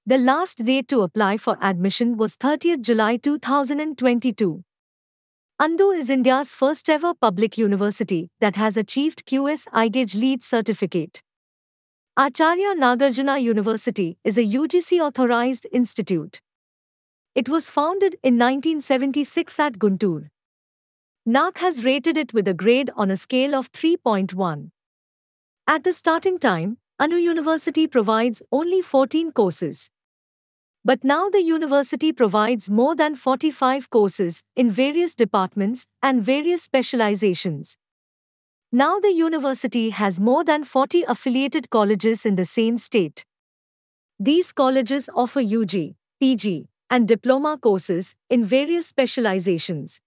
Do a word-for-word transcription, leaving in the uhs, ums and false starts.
The last date to apply for admission was thirtieth July two thousand twenty-two. ANDU is India's first ever public university that has achieved Q S I G A G LEED certificate. Acharya Nagarjuna University is a U G C authorized institute. It was founded in nineteen seventy-six at Guntur. N A C has rated it with a grade on a scale of three point one. At the starting time, ANU University provides only fourteen courses. But now the university provides more than forty-five courses in various departments and various specializations. Now the university has more than forty affiliated colleges in the same state. These colleges offer U G, P G, and diploma courses in various specializations.